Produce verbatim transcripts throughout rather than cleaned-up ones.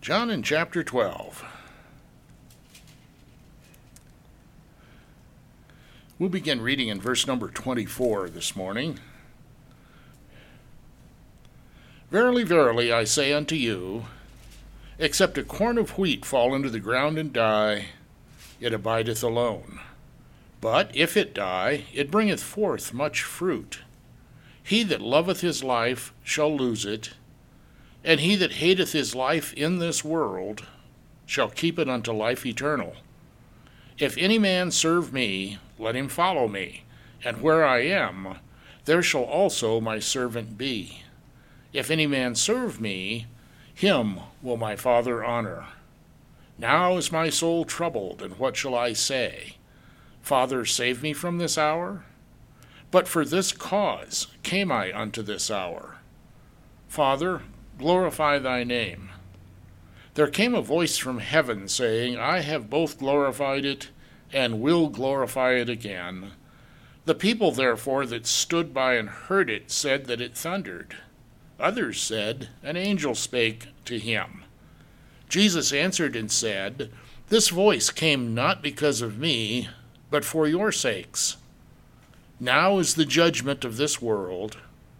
John in chapter twelve. We'll begin reading in verse number twenty-four this morning. Verily, verily, I say unto you, except a corn of wheat fall into the ground and die, it abideth alone. But if it die, it bringeth forth much fruit. He that loveth his life shall lose it, and he that hateth his life in this world shall keep it unto life eternal. If any man serve me, let him follow me, and where I am, there shall also my servant be. If any man serve me, him will my Father honor. Now is my soul troubled, and what shall I say? Father, save me from this hour? But for this cause came I unto this hour. Father, glorify thy name. There came a voice from heaven, saying, I have both glorified it, and will glorify it again. The people therefore that stood by and heard it said that it thundered. Others said, An angel spake to him. Jesus answered and said, This voice came not because of me, but for your sakes. Now is the judgment of this world.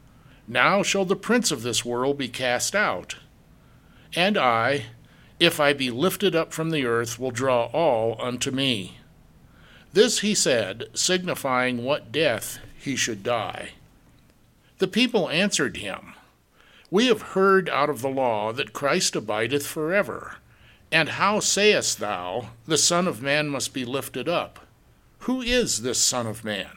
Now shall the prince of this world be cast out. And I, if I be lifted up from the earth, will draw all unto me. This he said, signifying what death he should die. The people answered him, We have heard out of the law that Christ abideth forever. And how sayest thou, the Son of Man must be lifted up? Who is this Son of Man?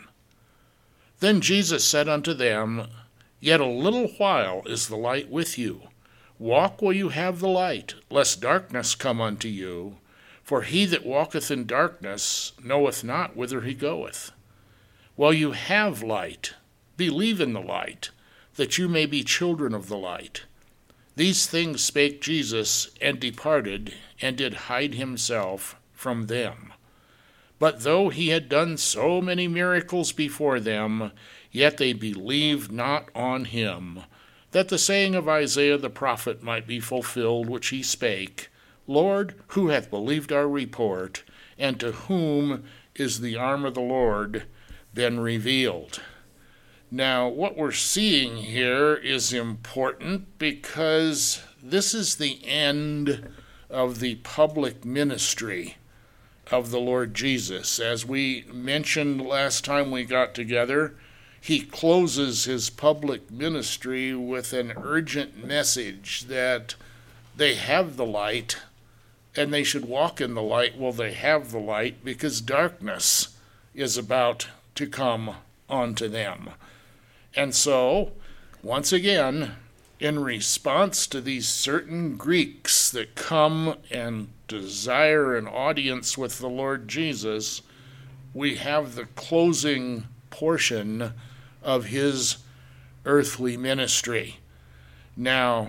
Then Jesus said unto them, Yet a little while is the light with you. Walk while you have the light, lest darkness come unto you. For he that walketh in darkness knoweth not whither he goeth. While you have light, believe in the light, that you may be children of the light. These things spake Jesus, and departed, and did hide himself from them. But though he had done so many miracles before them, yet they believed not on him, that the saying of Isaiah the prophet might be fulfilled, which he spake, Lord, who hath believed our report, and to whom is the arm of the Lord been revealed? Now, what we're seeing here is important because this is the end of the public ministry of the Lord Jesus. As we mentioned last time we got together, he closes his public ministry with an urgent message that they have the light and they should walk in the light while they have the light, because darkness is about to come onto them. And so, once again, in response to these certain Greeks that come and desire an audience with the Lord Jesus, we have the closing portion of his earthly ministry. Now,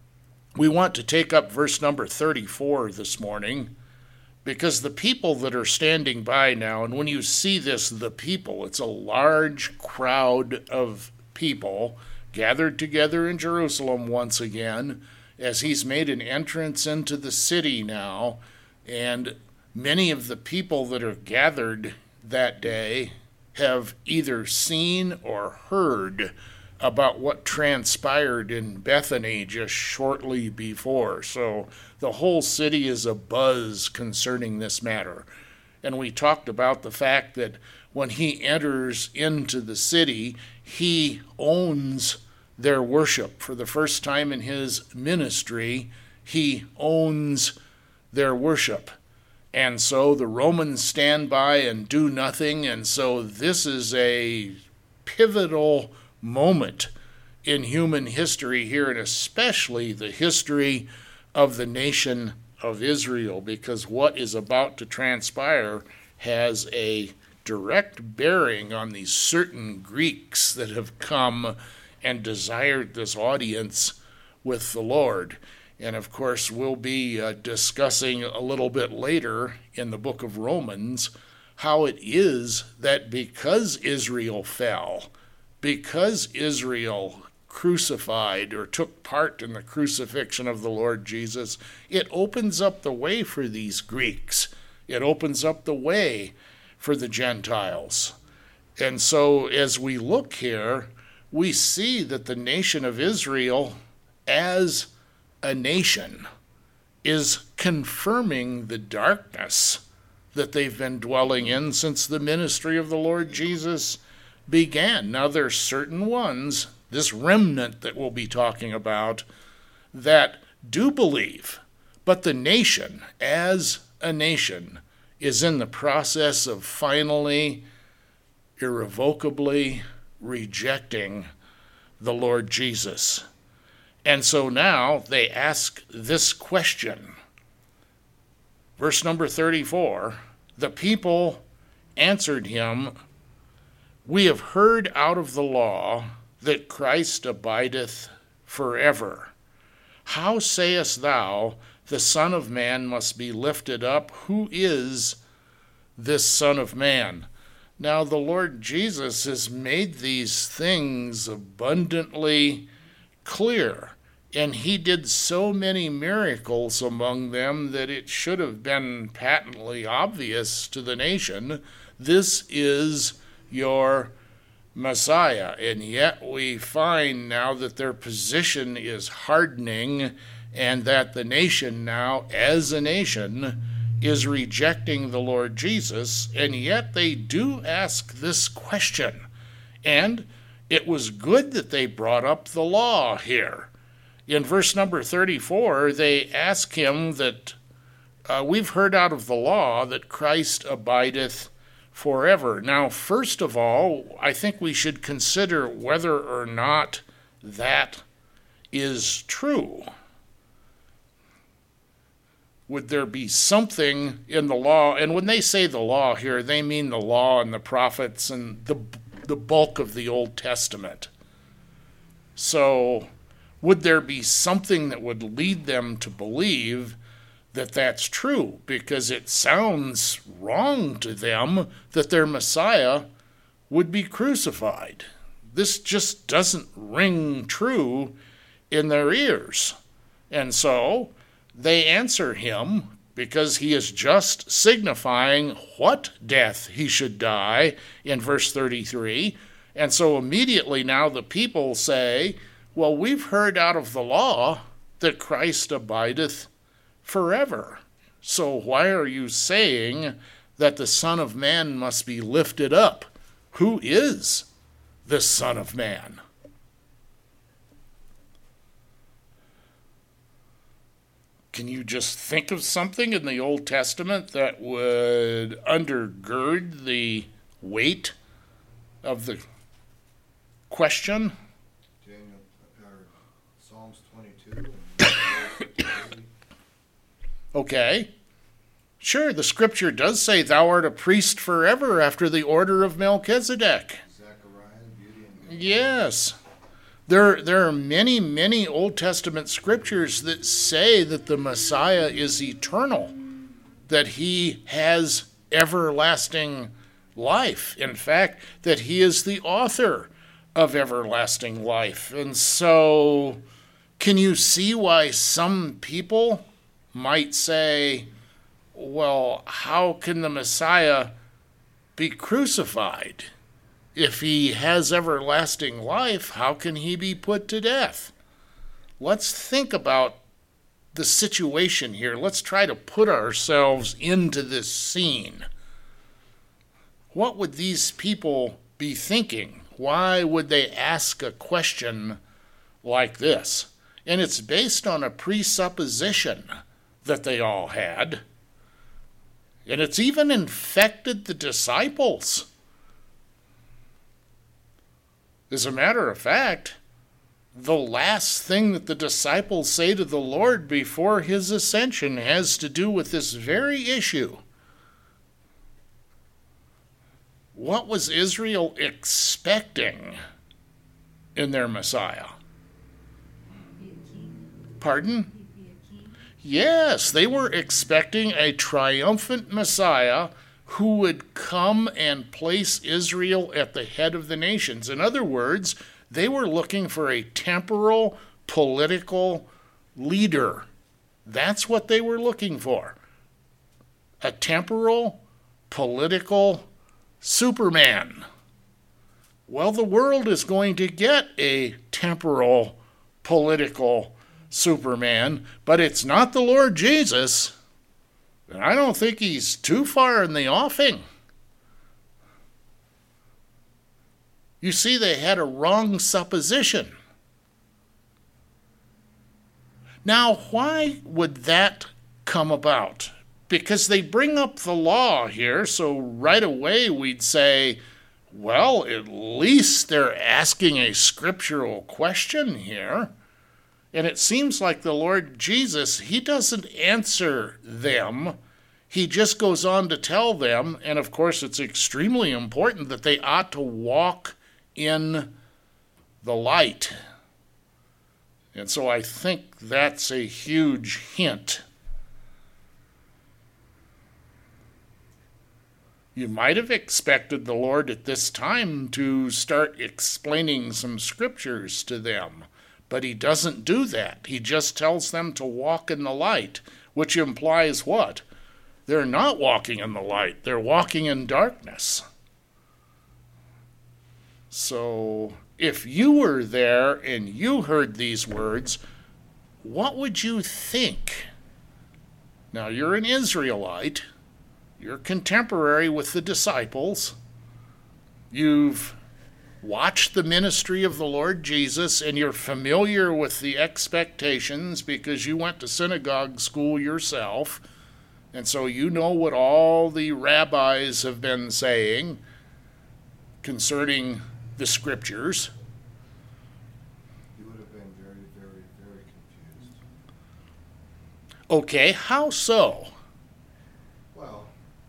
we want to take up verse number thirty-four this morning, because the people that are standing by now, and when you see this, the people, it's a large crowd of people gathered together in Jerusalem once again, as he's made an entrance into the city now, and many of the people that are gathered that day have either seen or heard about what transpired in Bethany just shortly before. So the whole city is abuzz concerning this matter. And we talked about the fact that when he enters into the city, he owns their worship. For the first time in his ministry, he owns their worship. And so the Romans stand by and do nothing, and so this is a pivotal moment in human history here, and especially the history of the nation of Israel, because what is about to transpire has a direct bearing on these certain Greeks that have come and desired this audience with the Lord. And of course, we'll be uh, discussing a little bit later in the book of Romans how it is that because Israel fell, because Israel crucified or took part in the crucifixion of the Lord Jesus, it opens up the way for these Greeks. It opens up the way for the Gentiles. And so as we look here, we see that the nation of Israel as a nation is confirming the darkness that they've been dwelling in since the ministry of the Lord Jesus began. Now there's certain ones, this remnant that we'll be talking about, that do believe, but the nation as a nation is in the process of finally, irrevocably rejecting the Lord Jesus. And so now they ask this question. Verse number thirty-four, the people answered him, we have heard out of the law that Christ abideth forever. How sayest thou, the Son of Man must be lifted up? Who is this Son of Man? Now the Lord Jesus has made these things abundantly clear, and he did so many miracles among them that it should have been patently obvious to the nation, this is your Messiah. And yet we find now that their position is hardening, and that the nation now, as a nation, is rejecting the Lord Jesus, and yet they do ask this question. And it was good that they brought up the law here. In verse number thirty-four, they ask him that uh, we've heard out of the law that Christ abideth forever. Now, first of all, I think we should consider whether or not that is true. Would there be something in the law? And when they say the law here, they mean the law and the prophets and the the bulk of the Old Testament. So would there be something that would lead them to believe that that's true? Because it sounds wrong to them that their Messiah would be crucified. This just doesn't ring true in their ears. And so they answer him, because he is just signifying what death he should die in verse thirty-three. And so immediately now the people say, well, we've heard out of the law that Christ abideth forever. So why are you saying that the Son of Man must be lifted up? Who is this Son of Man? Can you just think of something in the Old Testament that would undergird the weight of the question? Daniel, or Psalms twenty-two. Okay. Sure, the scripture does say, thou art a priest forever after the order of Melchizedek. Zechariah, beauty and Yes. There, there are many, many Old Testament scriptures that say that the Messiah is eternal, that he has everlasting life. In fact, that he is the author of everlasting life. And so, can you see why some people might say, well, how can the Messiah be crucified? If he has everlasting life, how can he be put to death? Let's think about the situation here. Let's try to put ourselves into this scene. What would these people be thinking? Why would they ask a question like this? And it's based on a presupposition that they all had. And it's even infected the disciples. As a matter of fact, the last thing that the disciples say to the Lord before his ascension has to do with this very issue. What was Israel expecting in their Messiah? Pardon? Yes, they were expecting a triumphant Messiah who would come and place Israel at the head of the nations. In other words, They were looking for a temporal political leader. That's what they were looking for. A temporal political Superman. Well, the world is going to get a temporal political Superman, but it's not the Lord Jesus. And I don't think he's too far in the offing. You see, they had a wrong supposition. Now, why would that come about? Because they bring up the law here, so right away we'd say, well, at least they're asking a scriptural question here. And it seems like the Lord Jesus, he doesn't answer them. He just goes on to tell them, and of course it's extremely important that they ought to walk in the light. And so I think that's a huge hint. You might have expected the Lord at this time to start explaining some scriptures to them, but he doesn't do that. He just tells them to walk in the light, which implies what? They're not walking in the light. They're walking in darkness. So if you were there and you heard these words, what would you think? Now, you're an Israelite. You're contemporary with the disciples. You've watched the ministry of the Lord Jesus, and you're familiar with the expectations because you went to synagogue school yourself. And so you know what all the rabbis have been saying concerning the scriptures. You would have been very, very, very confused. Okay, how so? Well,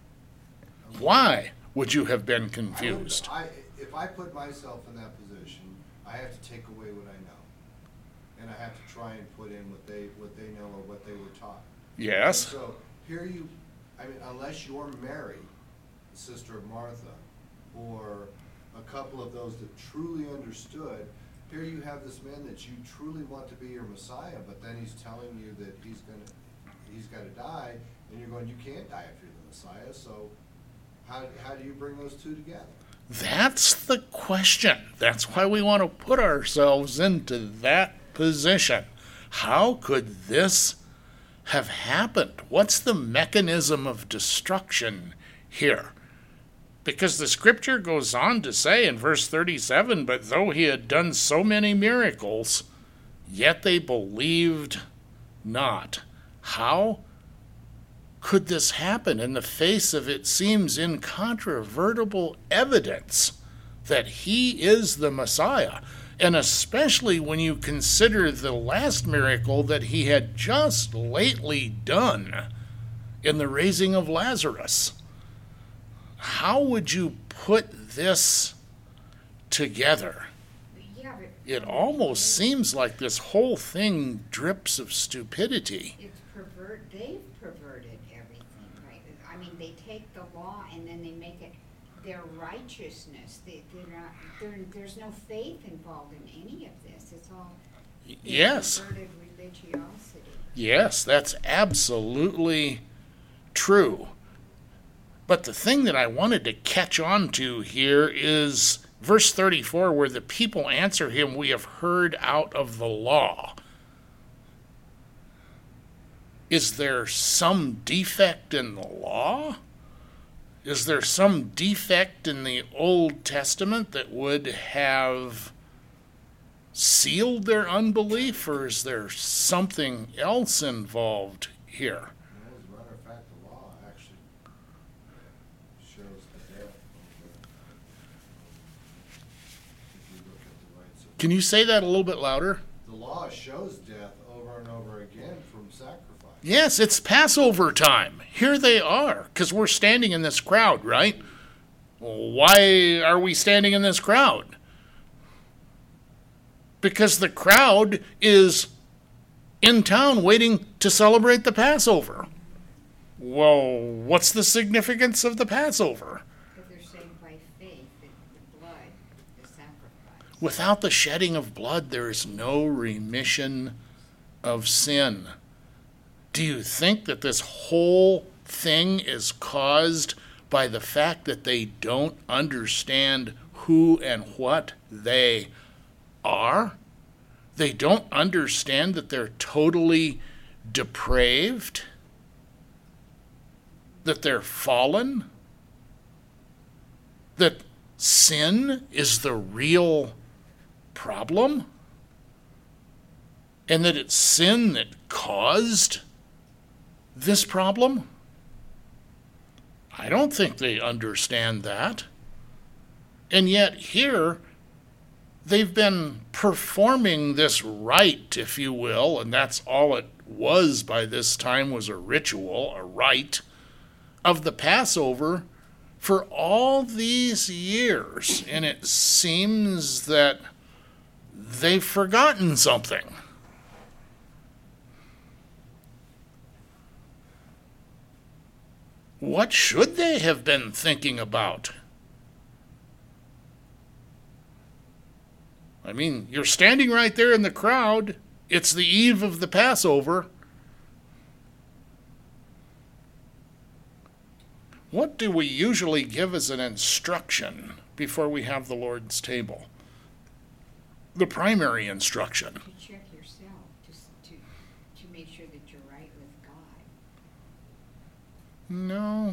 Why would you have been confused? I, would, I if I put myself in that position, I have to take away what I know, and I have to try and put in what they what they know or what they were taught. Yes. And so here you, I mean, unless you're Mary, the sister of Martha, or a couple of those that truly understood, here you have this man that you truly want to be your Messiah, but then he's telling you that he's gonna, he's got to die, and you're going, you can't die if you're the Messiah. So how how do you bring those two together? That's the question. That's why we want to put ourselves into that position. How could this have happened? What's the mechanism of destruction here? Because the scripture goes on to say in verse thirty-seven, but though he had done so many miracles, yet they believed not. How could this happen in the face of, it seems, incontrovertible evidence that he is the Messiah? And especially when you consider the last miracle that he had just lately done in the raising of Lazarus. How would you put this together? Yeah, but It almost seems like this whole thing drips of stupidity. it's pervert. They've perverted everything, right? I mean, they take the law and then they make it their righteousness. They, they're not. They're, there's no faith involved in any of this. It's all Yes. perverted religiosity. Yes, that's absolutely true. But the thing that I wanted to catch on to here is verse thirty-four, where the people answer him, we have heard out of the law. Is there some defect in the law? Is there some defect in the Old Testament that would have sealed their unbelief, or is there something else involved here? And as a matter of fact, the law actually shows the death over, if you look at the rights of, Can you say that a little bit louder? the law shows death over and over again from sacrifice. Yes, it's Passover time. Here they are, because we're standing in this crowd, right? Well, why are we standing in this crowd? Because the crowd is in town waiting to celebrate the Passover. Well, what's the significance of the Passover? Because they're saved by faith, the, the blood, the sacrifice. Without the shedding of blood, there is no remission of sin. Do you think that this whole thing is caused by the fact that they don't understand who and what they are? They don't understand that they're totally depraved, that they're fallen, that sin is the real problem, and that it's sin that caused this problem? I don't think they understand that. And yet here, they've been performing this rite, if you will, and that's all it was by this time, was a ritual, a rite of the Passover for all these years. And it seems that they've forgotten something. What should they have been thinking about? I mean, you're standing right there in the crowd. It's the eve of the Passover. What do we usually give as an instruction before we have the Lord's table? The primary instruction. To check yourself, to, to, to make sure that you're right with God. No.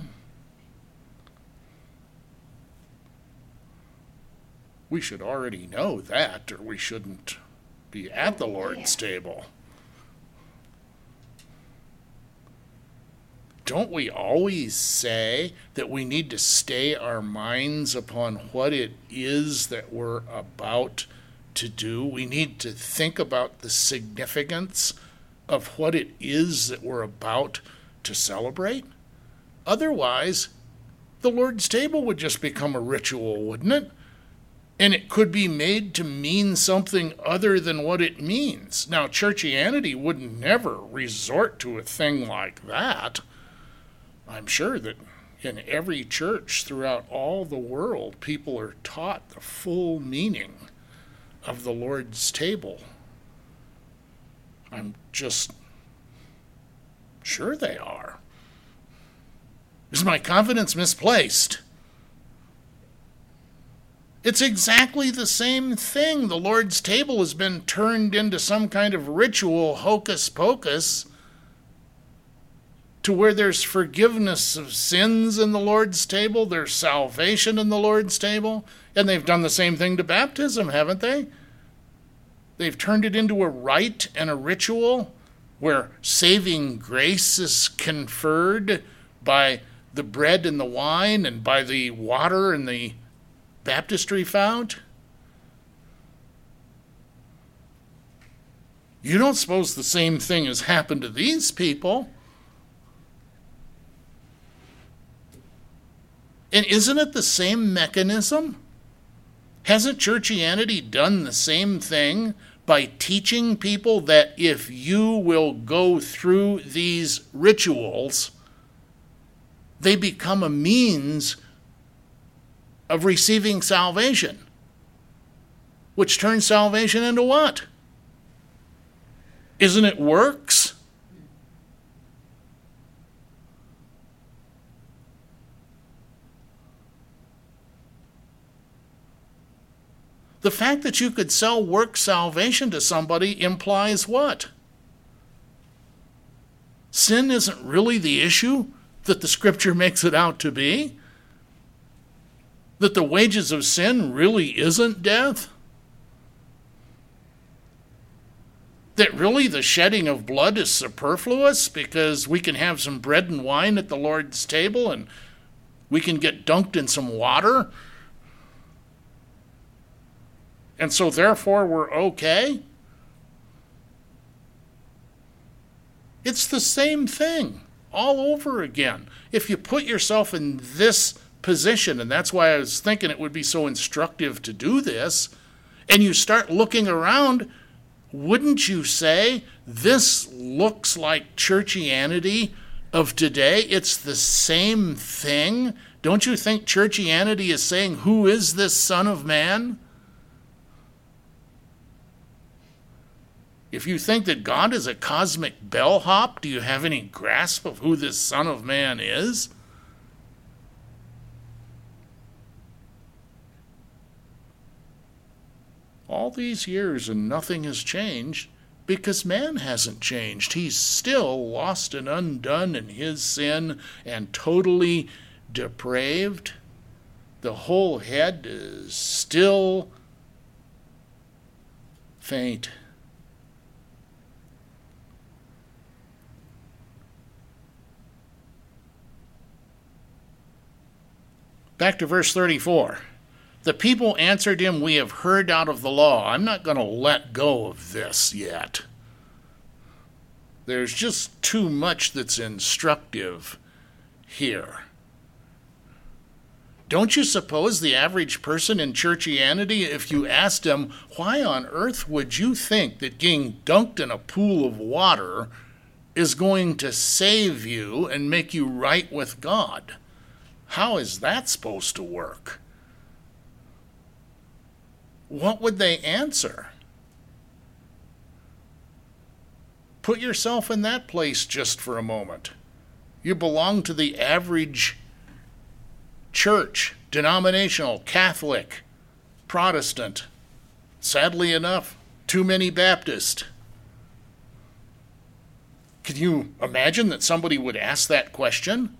We should already know that, or we shouldn't be at the Lord's Yeah. table. Don't we always say that we need to stay our minds upon what it is that we're about to do? We need to think about the significance of what it is that we're about to celebrate. Otherwise, the Lord's table would just become a ritual, wouldn't it? And it could be made to mean something other than what it means. Now, churchianity would never resort to a thing like that. I'm sure that in every church throughout all the world, people are taught the full meaning of the Lord's table. I'm just sure they are. Is my confidence misplaced? It's exactly the same thing. The Lord's table has been turned into some kind of ritual hocus pocus, to where there's forgiveness of sins in the Lord's table, there's salvation in the Lord's table, and they've done the same thing to baptism, haven't they? They've turned it into a rite and a ritual where saving grace is conferred by the bread and the wine and by the water and the baptistry fount. You don't suppose the same thing has happened to these people? And isn't it the same mechanism? Hasn't churchianity done the same thing by teaching people that if you will go through these rituals, they become a means of receiving salvation, which turns salvation into what? Isn't it works? The fact that you could sell work salvation to somebody implies what? Sin isn't really the issue that the Scripture makes it out to be? That the wages of sin really isn't death? That really the shedding of blood is superfluous because we can have some bread and wine at the Lord's table and we can get dunked in some water? And so therefore we're okay? It's the same thing all over again. If you put yourself in this position, and that's why I was thinking it would be so instructive to do this, and you start looking around, wouldn't you say this looks like churchianity of today? It's the same thing. Don't you think churchianity is saying, who is this Son of Man? If you think that God is a cosmic bellhop, do you have any grasp of who this Son of Man is? All these years and nothing has changed because man hasn't changed. He's still lost and undone in his sin and totally depraved. The whole head is still faint. Back to verse thirty-four. The people answered him, "We have heard out of the law." I'm not going to let go of this yet. There's just too much that's instructive here. Don't you suppose the average person in churchianity, if you asked him, why on earth would you think that getting dunked in a pool of water is going to save you and make you right with God? How is that supposed to work? What would they answer? Put yourself in that place just for a moment. You belong to the average church, denominational, Catholic, Protestant. Sadly enough, too many Baptist. Can you imagine that somebody would ask that question?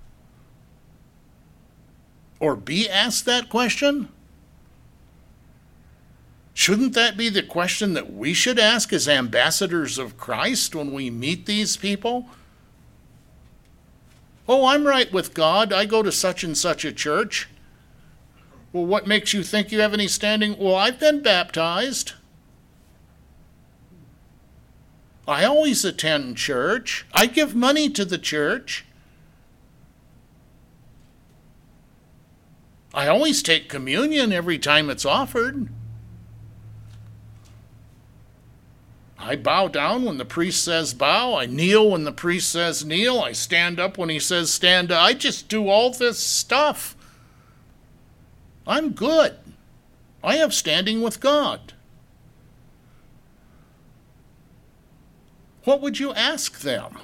Or be asked that question? Shouldn't that be the question that we should ask as ambassadors of Christ when we meet these people? Oh, I'm right with God. I go to such and such a church. Well, what makes you think you have any standing? Well, I've been baptized. I always attend church. I give money to the church. I always take communion every time it's offered. I bow down when the priest says bow. I kneel when the priest says kneel. I stand up when he says stand up. I just do all this stuff. I'm good. I have standing with God. What would you ask them?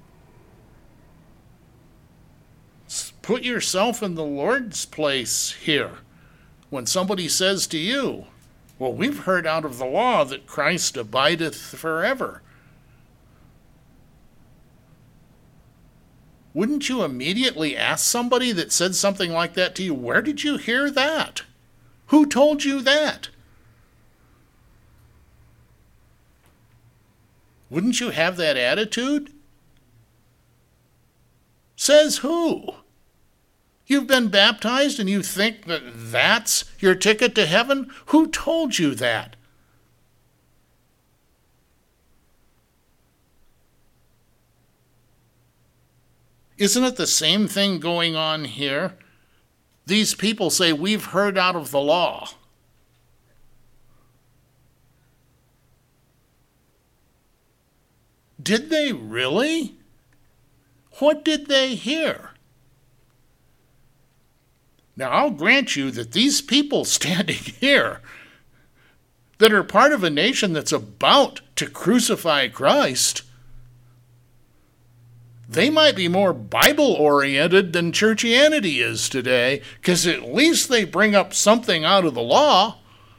Put yourself in the Lord's place here. When somebody says to you, well, we've heard out of the law that Christ abideth forever. Wouldn't you immediately ask somebody that said something like that to you, where did you hear that? Who told you that? Wouldn't you have that attitude? Says who? You've been baptized and you think that that's your ticket to heaven? Who told you that? Isn't it the same thing going on here? These people say, we've heard out of the law. Did they really? What did they hear? Now, I'll grant you that these people standing here that are part of a nation that's about to crucify Christ, they might be more Bible-oriented than churchianity is today, because at least they bring up something out of the law.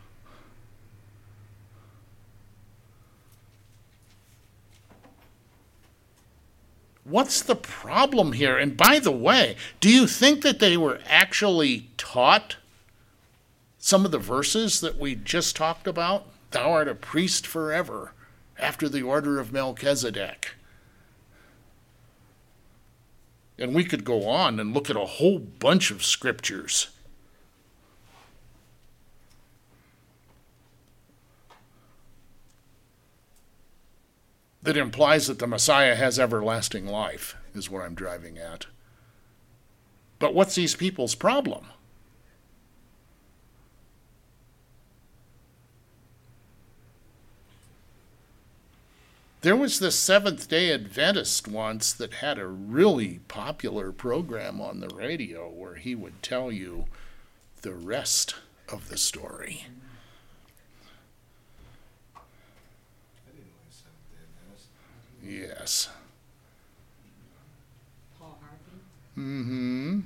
What's the problem here? And by the way, do you think that they were actually taught some of the verses that we just talked about? Thou art a priest forever, after the order of Melchizedek. And we could go on and look at a whole bunch of scriptures. That implies that the Messiah has everlasting life, is what I'm driving at. But what's these people's problem? There was this Seventh-day Adventist once that had a really popular program on the radio where he would tell you the rest of the story. I didn't this. Paul Harvey. Mm-hmm.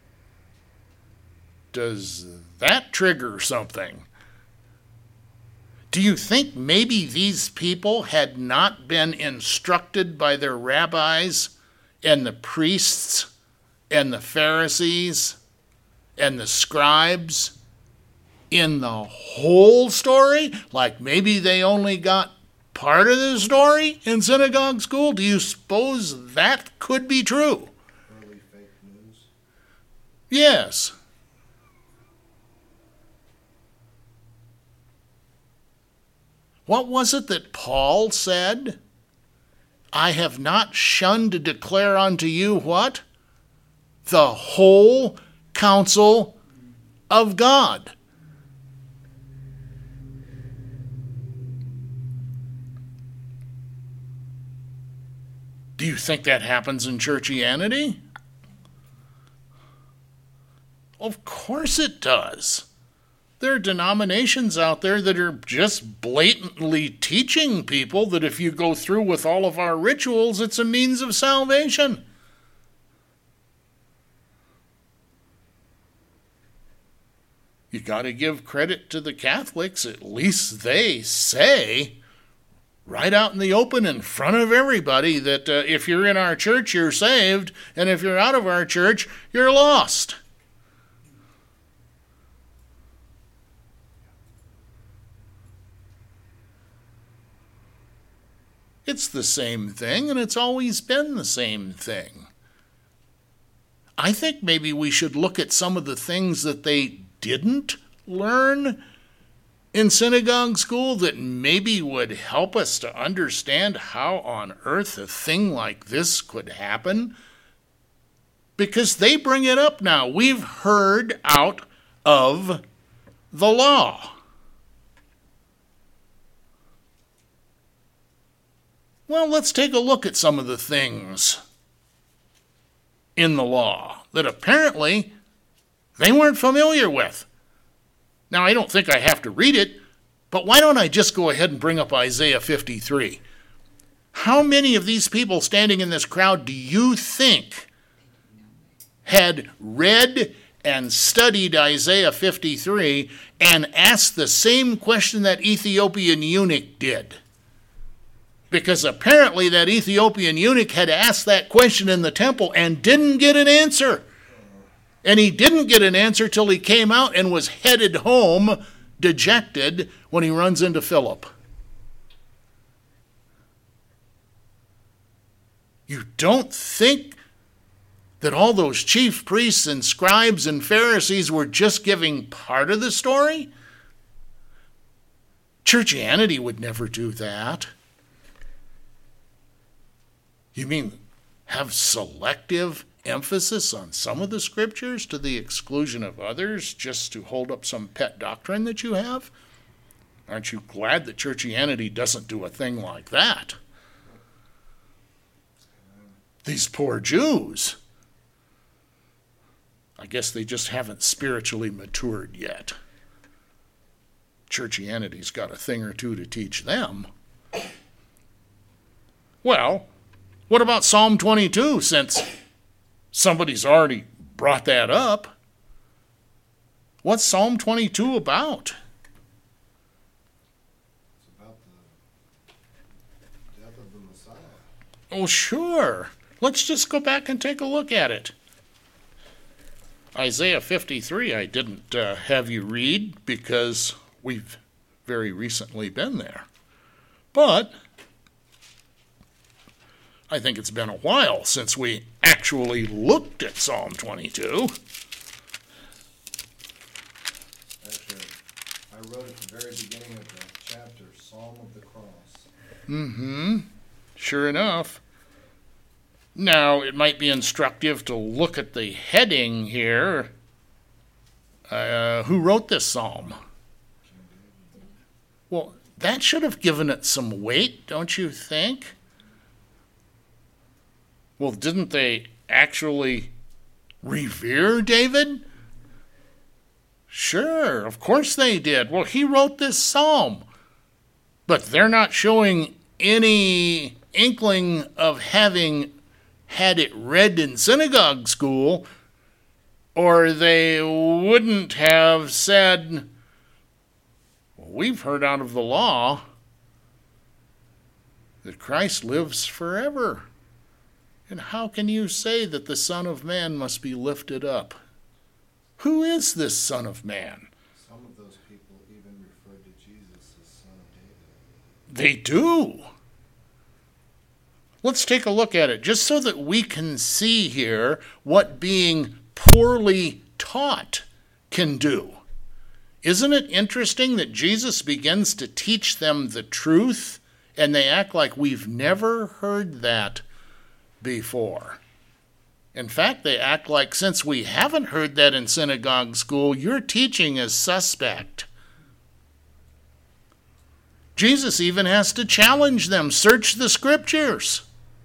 Does that trigger something? Do you think maybe these people had not been instructed by their rabbis and the priests and the Pharisees and the scribes in the whole story? Like maybe they only got part of the story in synagogue school? Do you suppose that could be true? Early fake news. Yes. What was it that Paul said? I have not shunned to declare unto you what? The whole counsel of God. Do you think that happens in churchianity? Of course it does. There are denominations out there that are just blatantly teaching people that if you go through with all of our rituals, it's a means of salvation. You got to give credit to the Catholics. At least they say right out in the open in front of everybody that uh, if you're in our church, you're saved, and if you're out of our church, you're lost. It's the same thing, and it's always been the same thing. I think maybe we should look at some of the things that they didn't learn in synagogue school that maybe would help us to understand how on earth a thing like this could happen. Because they bring it up now. We've heard out of the law. Well, let's take a look at some of the things in the law that apparently they weren't familiar with. Now, I don't think I have to read it, but why don't I just go ahead and bring up Isaiah fifty-three? How many of these people standing in this crowd do you think had read and studied Isaiah fifty-three and asked the same question that Ethiopian eunuch did? Because apparently that Ethiopian eunuch had asked that question in the temple and didn't get an answer. And he didn't get an answer till he came out and was headed home, dejected, when he runs into Philip. You don't think that all those chief priests and scribes and Pharisees were just giving part of the story? Churchianity would never do that. You mean have selective emphasis on some of the scriptures to the exclusion of others just to hold up some pet doctrine that you have? Aren't you glad that churchianity doesn't do a thing like that? These poor Jews. I guess they just haven't spiritually matured yet. Churchianity's got a thing or two to teach them. Well, what about Psalm twenty-two, since somebody's already brought that up? What's Psalm twenty-two about? It's about the death of the Messiah. Oh, sure. Let's just go back and take a look at it. Isaiah fifty-three, I didn't uh, have you read because we've very recently been there. But I think it's been a while since we actually looked at Psalm twenty-two. Actually, I wrote at the very beginning of the chapter, Psalm of the Cross. Mm-hmm. Sure enough. Now, it might be instructive to look at the heading here. Uh, who wrote this psalm? Well, that should have given it some weight, don't you think? Well, didn't they actually revere David? Sure, of course they did. Well, he wrote this psalm. But they're not showing any inkling of having had it read in synagogue school, or they wouldn't have said, well, we've heard out of the law that Christ lives forever. And how can you say that the Son of Man must be lifted up? Who is this Son of Man? Some of those people even referred to Jesus as Son of David. They do. Let's take a look at it, just so that we can see here what being poorly taught can do. Isn't it interesting that Jesus begins to teach them the truth, and they act like we've never heard that before? In fact, they act like, since we haven't heard that in synagogue school, your teaching is suspect. Jesus even has to challenge them. Search the scriptures.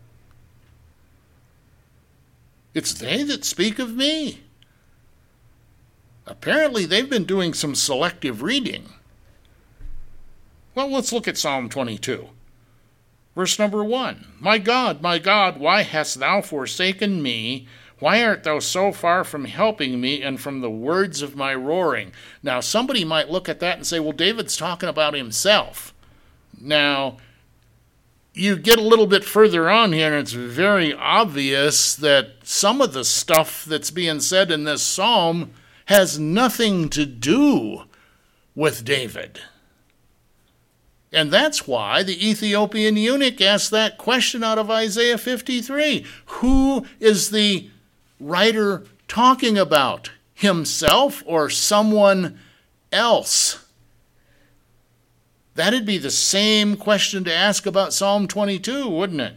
It's they that speak of me. Apparently, they've been doing some selective reading. Well, let's look at Psalm twenty-two. Verse number one. My God, my God, why hast thou forsaken me? Why art thou so far from helping me and from the words of my roaring? Now, somebody might look at that and say, well, David's talking about himself. Now, you get a little bit further on here, and it's very obvious that some of the stuff that's being said in this psalm has nothing to do with David. And that's why the Ethiopian eunuch asked that question out of Isaiah fifty-three. Who is the writer talking about? Himself or someone else? That'd be the same question to ask about Psalm twenty-two, wouldn't it?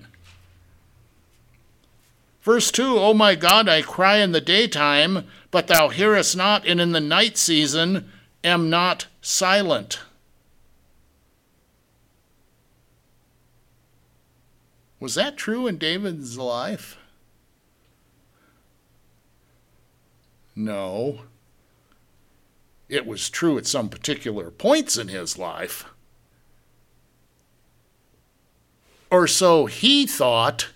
Verse two, O my God, I cry in the daytime, but thou hearest not, and in the night season am not silent. Was that true in David's life? No. It was true at some particular points in his life. Or so he thought.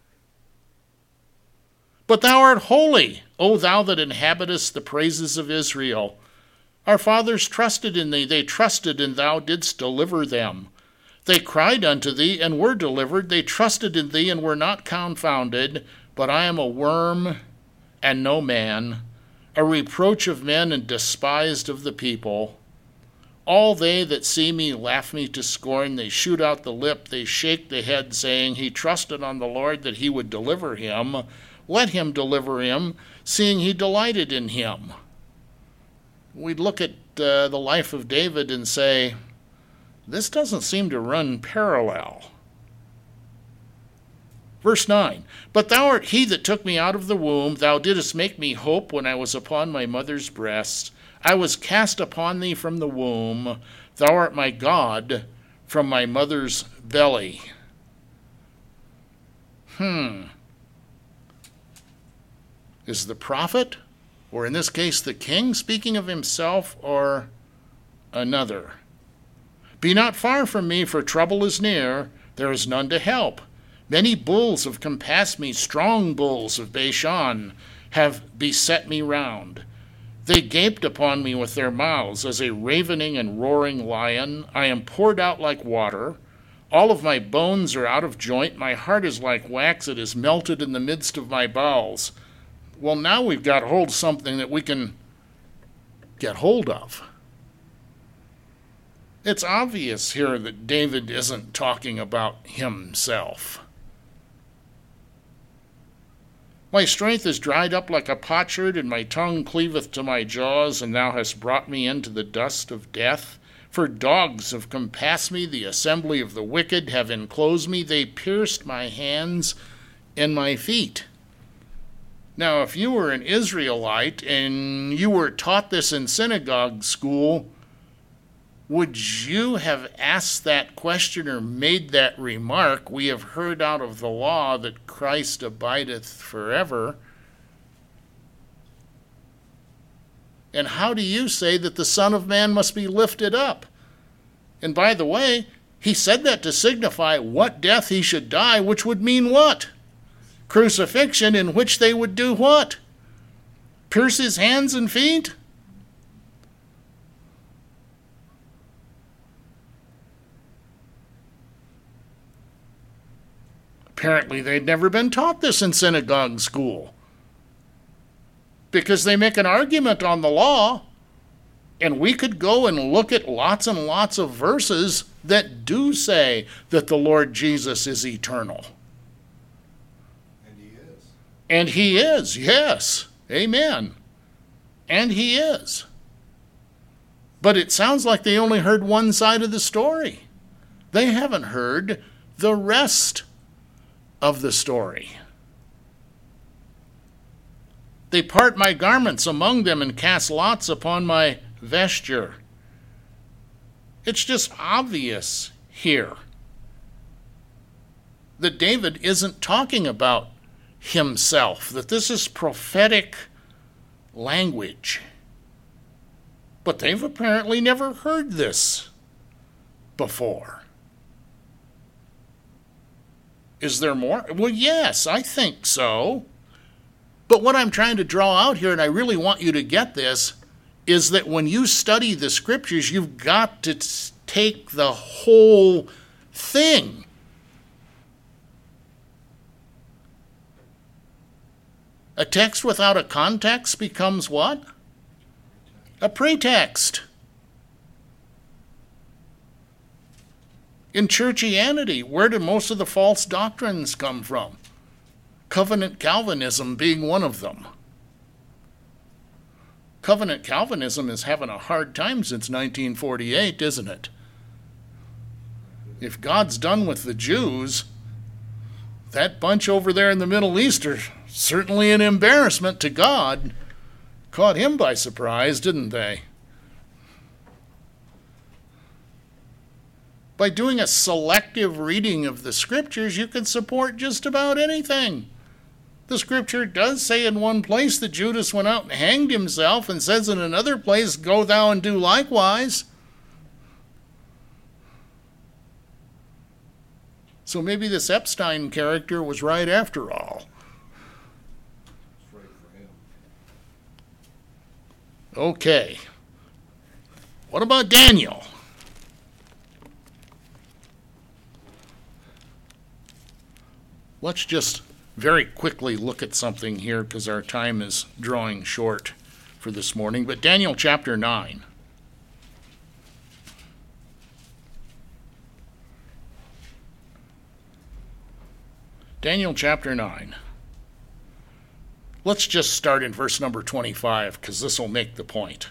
But thou art holy, O thou that inhabitest the praises of Israel. Our fathers trusted in thee, they trusted, and thou didst deliver them. They cried unto thee, and were delivered. They trusted in thee, and were not confounded. But I am a worm, and no man, a reproach of men, and despised of the people. All they that see me laugh me to scorn. They shoot out the lip, they shake the head, saying, He trusted on the Lord that he would deliver him. Let him deliver him, seeing he delighted in him. We'd look at uh, the life of David and say, this doesn't seem to run parallel. Verse nine, But thou art he that took me out of the womb. Thou didst make me hope when I was upon my mother's breast. I was cast upon thee from the womb. Thou art my God from my mother's belly. Hmm. Is the prophet, or in this case the king, speaking of himself or another? Be not far from me, for trouble is near. There is none to help. Many bulls have compassed me, strong bulls of Bashan have beset me round. They gaped upon me with their mouths as a ravening and roaring lion. I am poured out like water. All of my bones are out of joint. My heart is like wax. It is melted in the midst of my bowels. Well, now we've got hold of something that we can get hold of. It's obvious here that David isn't talking about himself. My strength is dried up like a potsherd, and my tongue cleaveth to my jaws, and thou hast brought me into the dust of death. For dogs have compassed me, the assembly of the wicked have enclosed me, they pierced my hands and my feet. Now, if you were an Israelite and you were taught this in synagogue school, would you have asked that question or made that remark? We have heard out of the law that Christ abideth forever. And how do you say that the Son of Man must be lifted up? And by the way, He said that to signify what death he should die, which would mean what? Crucifixion, in which they would do what? Pierce his hands and feet? Apparently they'd never been taught this in synagogue school, because they make an argument on the law, and we could go and look at lots and lots of verses that do say that the Lord Jesus is eternal. And he is. And he is, yes. Amen. And he is. But it sounds like they only heard one side of the story. They haven't heard the rest of the story. They part my garments among them and cast lots upon my vesture. It's just obvious here that David isn't talking about himself, that this is prophetic language. But they've apparently never heard this before. Is there more? Well, yes, I think so. But what I'm trying to draw out here, and I really want you to get this, is that when you study the scriptures, you've got to t- take the whole thing. A text without a context becomes what? A pretext. In churchianity, where do most of the false doctrines come from? Covenant Calvinism being one of them. Covenant Calvinism is having a hard time since nineteen forty-eight, isn't it? If God's done with the Jews, that bunch over there in the Middle East are certainly an embarrassment to God. Caught him by surprise, didn't they? By doing a selective reading of the scriptures, you can support just about anything. The scripture does say in one place that Judas went out and hanged himself, and says in another place, go thou and do likewise. So maybe this Epstein character was right after all. It's right for him. Okay. What about Daniel? Let's just very quickly look at something here because our time is drawing short for this morning. But Daniel chapter nine. Daniel chapter nine. Let's just start in verse number twenty-five because this will make the point.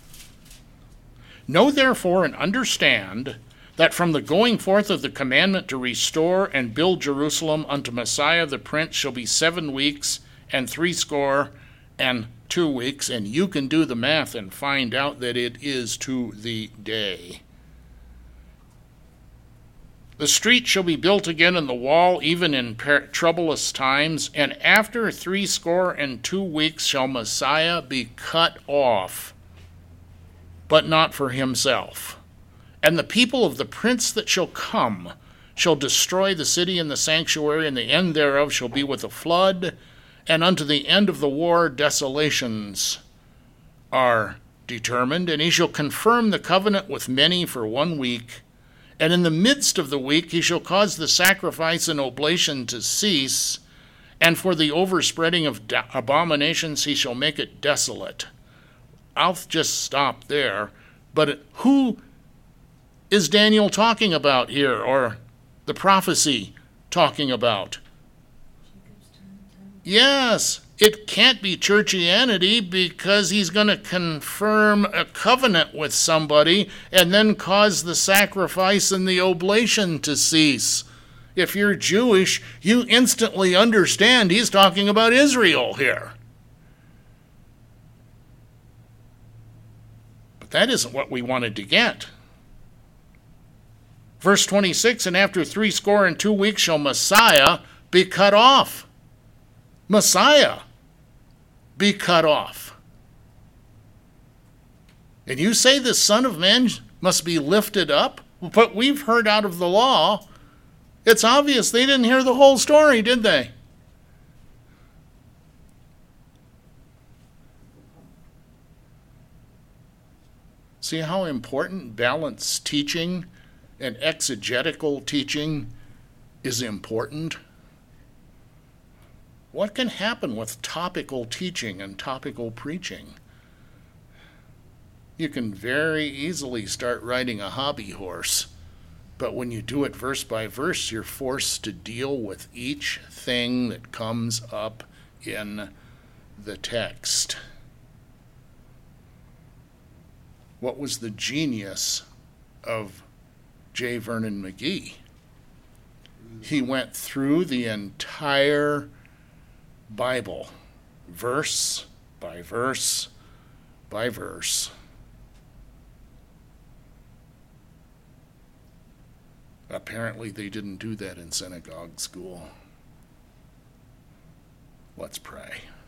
Know therefore and understand that from the going forth of the commandment to restore and build Jerusalem unto Messiah the Prince shall be seven weeks and threescore and two weeks, and you can do the math and find out that it is to the day. The street shall be built again and the wall even in per- troublous times, and after threescore and two weeks shall Messiah be cut off, but not for himself. And the people of the prince that shall come shall destroy the city and the sanctuary, and the end thereof shall be with a flood, and unto the end of the war desolations are determined. And he shall confirm the covenant with many for one week, and in the midst of the week he shall cause the sacrifice and oblation to cease, and for the overspreading of da- abominations he shall make it desolate. I'll just stop there, but who is Daniel talking about here, or the prophecy talking about? Yes, it can't be churchianity because he's going to confirm a covenant with somebody and then cause the sacrifice and the oblation to cease. If you're Jewish, you instantly understand he's talking about Israel here. But that isn't what we wanted to get. Verse twenty-six, and after threescore and two weeks shall Messiah be cut off. Messiah be cut off. And you say the Son of Man must be lifted up But we've heard out of the law, it's obvious they didn't hear the whole story, did they? See how important balanced teaching and exegetical teaching is important? What can happen with topical teaching and topical preaching? You can very easily start riding a hobby horse, but when you do it verse by verse, you're forced to deal with each thing that comes up in the text. What was the genius of J. Vernon McGee? He went through the entire Bible, verse by verse by verse. Apparently they didn't do that in synagogue school. Let's pray.